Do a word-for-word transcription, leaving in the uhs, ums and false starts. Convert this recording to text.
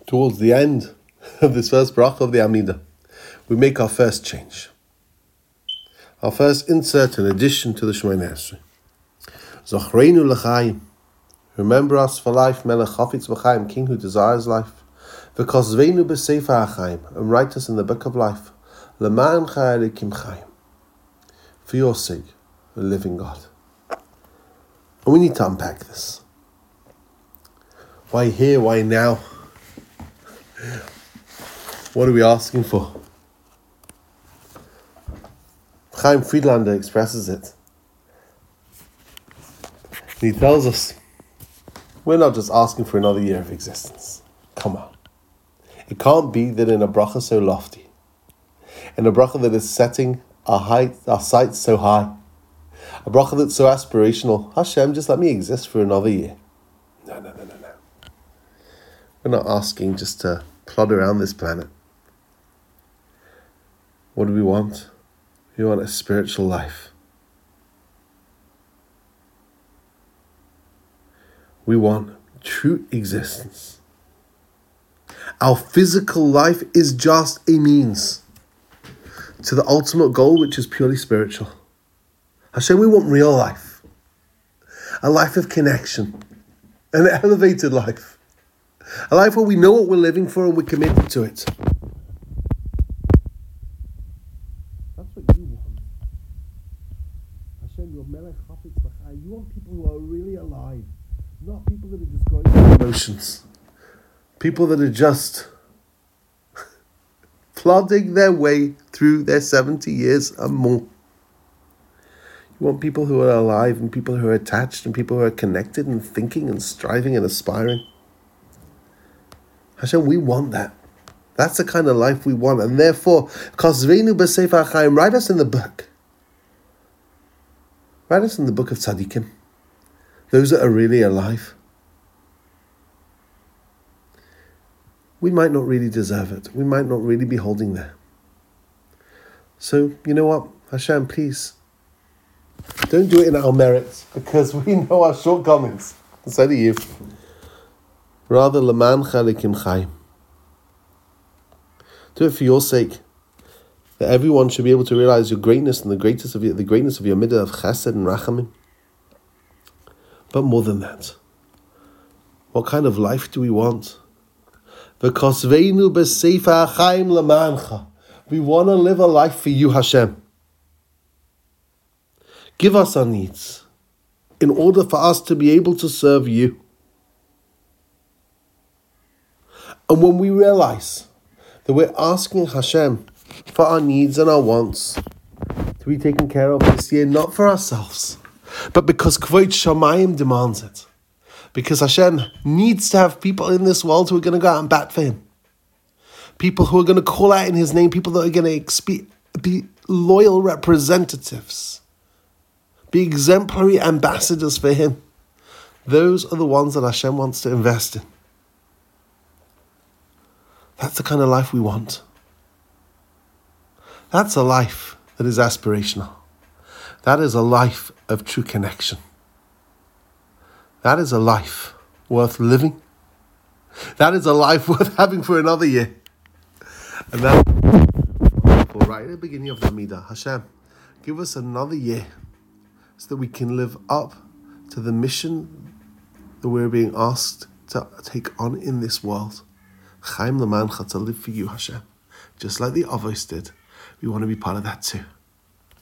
towards the end of this first bracha of the Amidah, we make our first change. Our first insert in addition to the Shemoneh Esrei. Zochreinu l'chaim. Remember us for life, Melech Chafetz v'chaim, King who desires life. V'kozveinu b'sefer ha'chaim, and write us in the book of life. L'ma'an chayalikim chaim. For your sake, the living God. And we need to unpack this. Why here? Why now? What are we asking for? Chaim Friedlander expresses it. And he tells us, we're not just asking for another year of existence. Come on. It can't be that in a bracha so lofty, in a bracha that is setting our height, our sights so high, a bracha that's so aspirational, Hashem, just let me exist for another year. No, no, no, no, no. We're not asking just to plod around this planet. What do we want? We want a spiritual life. We want true existence. Our physical life is just a means to the ultimate goal, which is purely spiritual. Hashem, we want real life. A life of connection. An elevated life. A life where we know what we're living for and we're committed to it. That's what you want. Hashem, you're Melech Chafetz v'chaim. You want people who are really alive. Not people that are just going through emotions. People that are just plodding their way through their seventy years and more. You want people who are alive and people who are attached and people who are connected and thinking and striving and aspiring. Hashem, we want that. That's the kind of life we want. And therefore, Kozveinu b'sefer ha'chaim, write us in the book. Write us in the book of Tzaddikim. Those that are really alive. We might not really deserve it. We might not really be holding there. So, you know what? Hashem, please, don't do it in our merits, because we know our shortcomings. So do you. Rather, L'man chalikim chayim. Do it for your sake. That everyone should be able to realize your greatness and the greatness of your, the greatness of your midah of chesed and rachamim. But more than that, what kind of life do we want? V'kosveinu b'sefer ha'chaim l'mancha. We want to live a life for you, Hashem. Give us our needs in order for us to be able to serve you. And when we realize that we're asking Hashem for our needs and our wants to be taken care of this year, not for ourselves, but because Kvod Shamayim demands it. Because Hashem needs to have people in this world who are going to go out and bat for Him. People who are going to call out in His name. People that are going to expe- be loyal representatives. Be exemplary ambassadors for Him. Those are the ones that Hashem wants to invest in. That's the kind of life we want. That's a life that is aspirational. That is a life of true connection. That is a life worth living. That is a life worth having for another year. And that's wonderful, right at the beginning of the Amidah. Hashem, give us another year so that we can live up to the mission that we're being asked to take on in this world. Chaim l'mancha, to live for you, Hashem. Just like the Avos did. We want to be part of that too.